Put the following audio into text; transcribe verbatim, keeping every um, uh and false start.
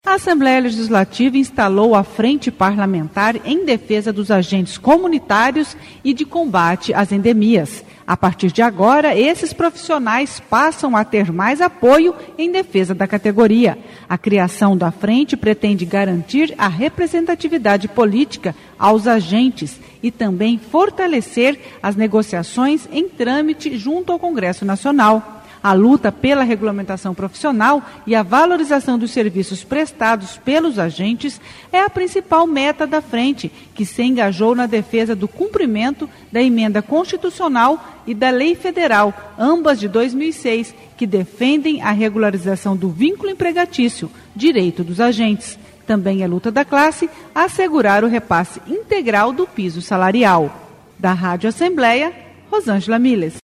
A Assembleia Legislativa instalou a Frente Parlamentar em defesa dos agentes comunitários e de combate às endemias. A partir de agora, esses profissionais passam a ter mais apoio em defesa da categoria. A criação da frente pretende garantir a representatividade política aos agentes e também fortalecer as negociações em trâmite junto ao Congresso Nacional. A luta pela regulamentação profissional e a valorização dos serviços prestados pelos agentes é a principal meta da frente, que se engajou na defesa do cumprimento da emenda constitucional e da lei federal, ambas de dois mil e seis, que defendem a regularização do vínculo empregatício, direito dos agentes. Também é luta da classe assegurar o repasse integral do piso salarial. Da Rádio Assembleia, Rosângela Miles.